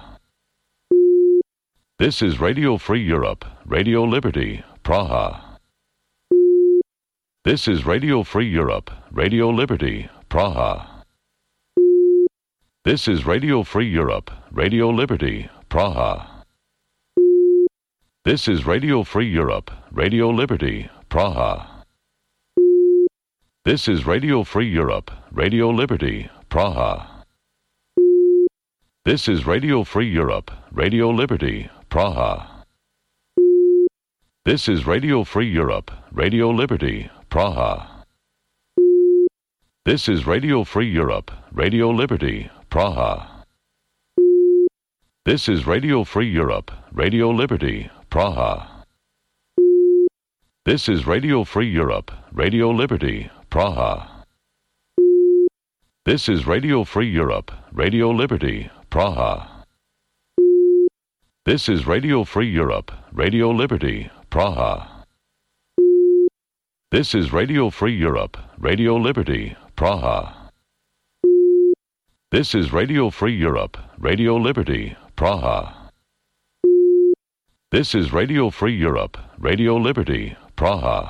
This is Radio Free Europe, Radio Liberty, Praha. This is Radio Free Europe, Radio Liberty, Praha. This is Radio Free Europe, Radio Liberty, Praha. This is Radio Free Europe, Radio Liberty, Praha. This is Radio Free Europe, Radio Liberty, Praha. This is Radio Free Europe, Radio Liberty, Praha. This is Radio Free Europe, Radio Liberty, Praha. This is Radio Free Europe, Radio Liberty, Praha. This is Radio Free Europe, Radio Liberty, Praha. This is Radio Free Europe, Radio Liberty, Praha. This is Radio Free Europe, Radio Liberty, Praha. This is Radio Free Europe, Radio Liberty, Praha. This is Radio Free Europe, Radio Liberty, Praha. This is Radio Free Europe, Radio Liberty, Praha. This is Radio Free Europe, Radio Liberty, Praha.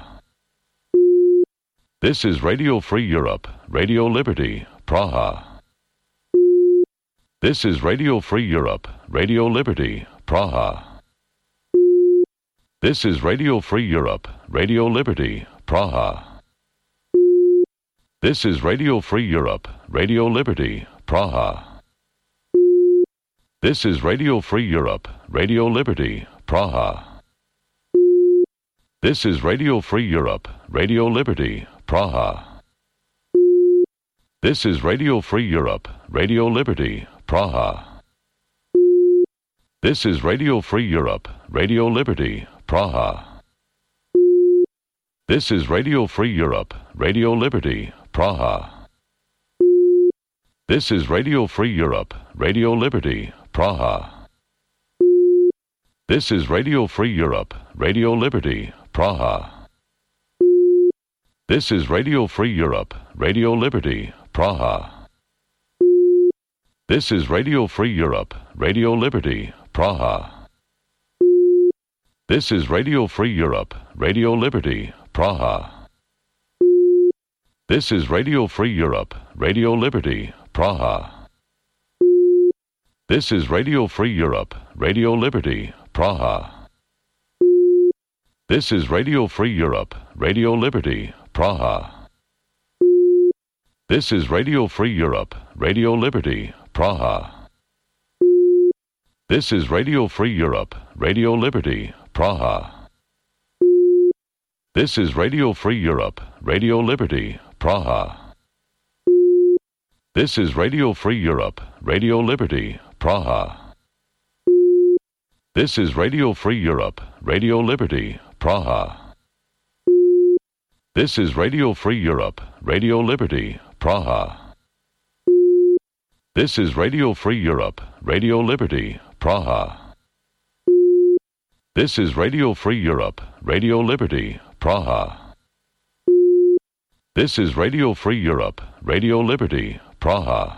This is Radio Free Europe, Radio Liberty, Praha. This is Radio Free Europe, Radio Liberty, Praha. This is Radio Free Europe, Radio Liberty, Praha. This is Radio Free Europe, Radio Liberty, Praha. This is Radio Free Europe, Radio Liberty, Praha. This is Radio Free Europe, Radio Liberty, Praha. This is Radio Free Europe, Radio Liberty, Praha. This is Radio Free Europe, Radio Liberty, Praha. This is Radio Free Europe, Radio Liberty, Praha. This is Radio Free Europe, Radio Liberty, Praha. This is Radio Free Europe, Radio Liberty, Praha. This is Radio Free Europe, Radio Liberty, Praha. This is Radio Free Europe, Radio Liberty, Praha. This is Radio Free Europe, Radio Liberty, Praha. This is Radio Free Europe, Radio Liberty, Praha. This is Radio Free Europe, Radio Liberty, Praha. This is Radio Free Europe, Radio Liberty, Praha. This is Radio Free Europe, Radio Liberty, Praha. This is Radio Free Europe, Radio Liberty, Praha. This is Radio Free Europe, Radio Liberty, Praha. This is Radio Free Europe, Radio Liberty, Praha. This is Radio Free Europe, Radio Liberty, Praha. This is Radio Free Europe, Radio Liberty, Praha. This is Radio Free Europe, Radio Liberty, Praha. This is Radio Free Europe, Radio Liberty, Praha. This is Radio Free Europe, Radio Liberty, Praha.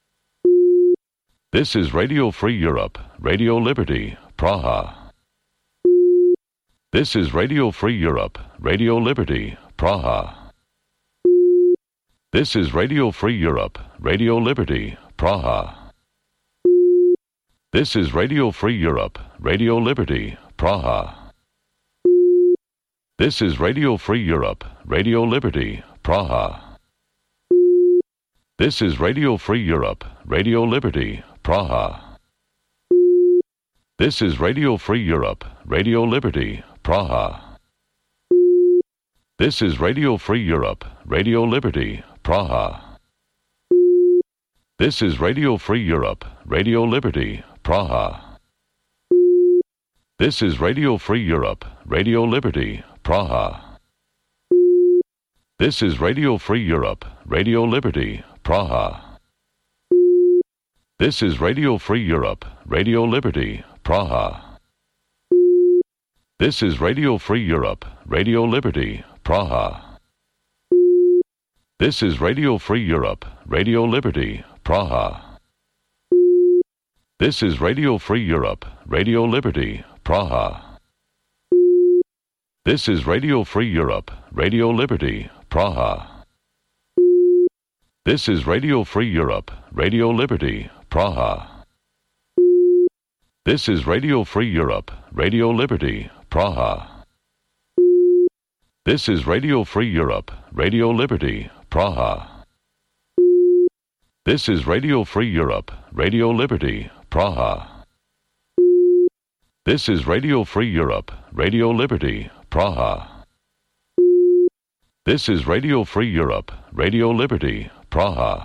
This is Radio Free Europe, Radio Liberty, Praha. This is Radio Free Europe, Radio Liberty, Praha. This is Radio Free Europe, Radio Liberty, Praha. This is Radio Free Europe, Radio Liberty, Praha. This is Radio Free Europe, Radio Liberty, Praha. This is Radio Free Europe, Radio Liberty, Praha. This is Radio Free Europe, Radio Liberty, Praha. This is Radio Free Europe, Radio Liberty, Praha. This is Radio Free Europe, Radio Liberty, Praha. This is Radio Free Europe, Radio Liberty, Praha. This is Radio Free Europe, Radio Liberty, Praha. This is Radio Free Europe, Radio Liberty, Praha. This is Radio Free Europe, Radio Liberty, Praha. This is Radio Free Europe, Radio Liberty, Praha. This is Radio Free Europe, Radio Liberty, Praha. This is Radio Free Europe, Radio Liberty, Praha. This is Radio Free Europe, Radio Liberty, Praha. This is Radio Free Europe, Radio Liberty, Praha. This is Radio Free Europe, Radio Liberty, Praha. This is Radio Free Europe, Radio Liberty, Praha. This is Radio Free Europe, Radio Liberty, Praha. This is Radio Free Europe, Radio Liberty, Praha.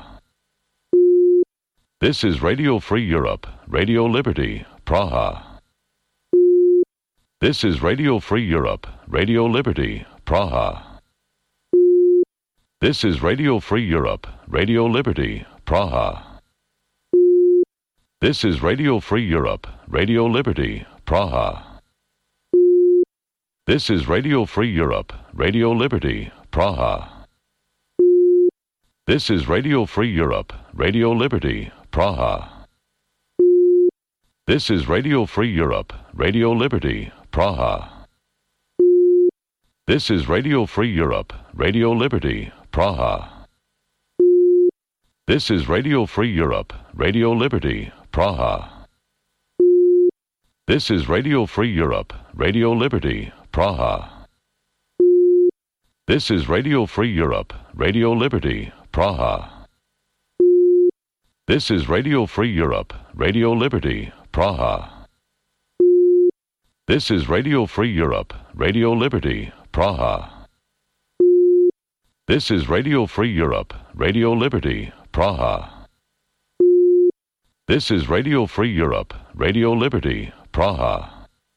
This is Radio Free Europe, Radio Liberty, Praha. This is Radio Free Europe, Radio Liberty, Praha. This is Radio Free Europe, Radio Liberty, Praha. This is Radio Free Europe, Radio Liberty, Praha. This is Radio Free Europe, Radio Liberty, Praha. This is Radio Free Europe, Radio Liberty, Praha. This is Radio Free Europe, Radio Liberty, Praha. This is Radio Free Europe, Radio Liberty, Praha. This is Radio Free Europe, Radio Liberty, Praha. This is Radio Free Europe, Radio Liberty, Praha. This is Radio Free Europe, Radio Liberty, Praha. This is Radio Free Europe, Radio Liberty, Praha. This is Radio Free Europe, Radio Liberty, Praha. This is Radio Free Europe, Radio Liberty, Praha. This is Radio Free Europe, Radio Liberty, Praha.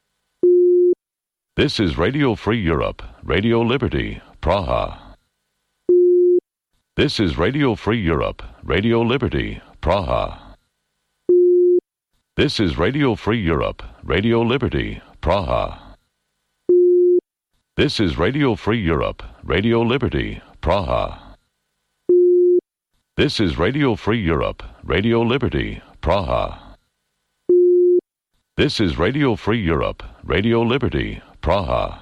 This is Radio Free Europe, Radio Liberty, Praha. This is Radio Free Europe, Radio Liberty, Praha. This is Radio Free Europe, Radio Liberty, Praha. This is Radio Free Europe, Radio Liberty, Praha. This is Radio Free Europe, Radio Liberty, Praha. This is Radio Free Europe, Radio Liberty, Praha.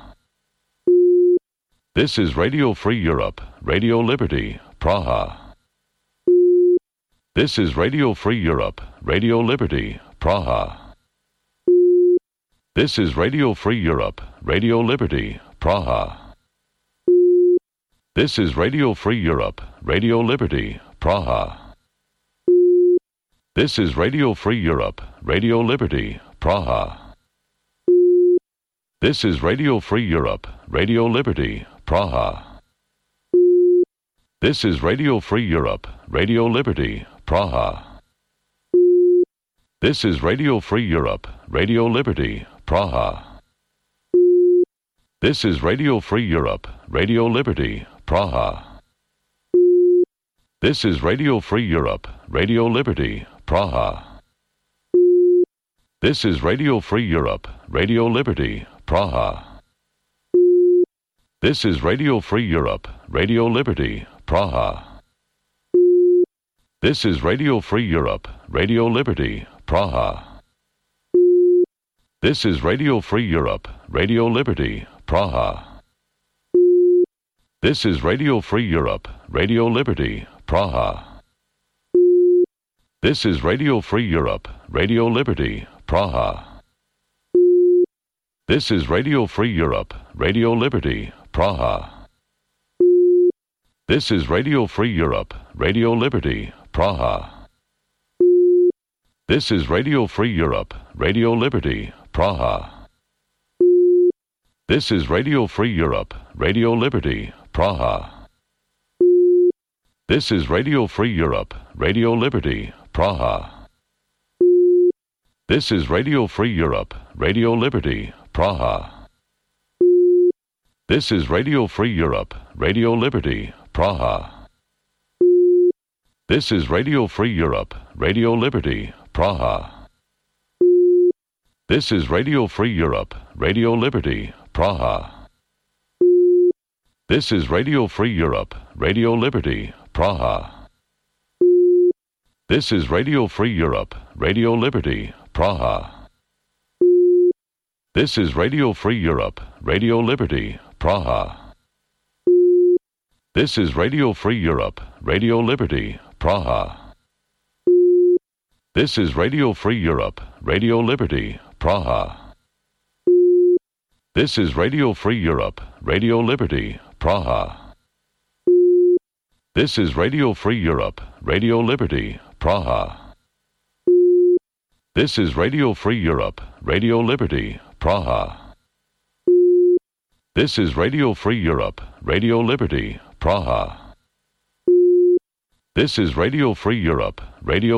This is Radio Free Europe, Radio Liberty, Praha. This is Radio Free Europe, Radio Liberty, Praha. This is Radio Free Europe, Radio Liberty, Praha. This is Radio Free Europe, Radio Liberty, Praha. This is Radio Free Europe, Radio Liberty, Praha. This is Radio Free Europe, Radio Liberty, Praha. This is Radio Free Europe, Radio Liberty, Praha. This is Radio Free Europe, Radio Liberty, Praha. This is Radio Free Europe, Radio Liberty, Praha. This is Radio Free Europe, Radio Liberty, Praha. This is Radio Free Europe, Radio Liberty, Praha. This is Radio Free Europe, Radio Liberty, Praha. This is Radio Free Europe, Radio Liberty, Praha. This is Radio Free Europe, Radio Liberty, Praha. This is Radio Free Europe, Radio Liberty, Praha. This is Radio Free Europe, Radio Liberty, Praha. This is Radio Free Europe, Radio Liberty, Praha. This is Radio Free Europe, Radio Liberty, Praha. This is Radio Free Europe, Radio Liberty, Praha. This is Radio Free Europe, Radio Liberty, Praha. This is Radio Free Europe, Radio Liberty, Praha. This is Radio Free Europe, Radio Liberty, Praha. This is Radio Free Europe, Radio Liberty, Praha. This is Radio Free Europe, Radio Liberty, Praha. This is Radio Free Europe, Radio Liberty, Praha. This is Radio Free Europe, Radio Liberty, Praha. This is Radio Free Europe, Radio Liberty, Praha. This is Radio Free Europe, Radio Liberty, Praha. This is Radio Free Europe, Radio Liberty, Praha. This is Radio Free Europe, Radio Liberty, Praha. This is Radio Free Europe, Radio Liberty, Praha. This is Radio Free Europe, Radio Liberty, Praha. This is Radio Free Europe, Radio Liberty, Praha. This is Radio Free Europe, Radio Liberty, Praha. This is Radio Free Europe, Radio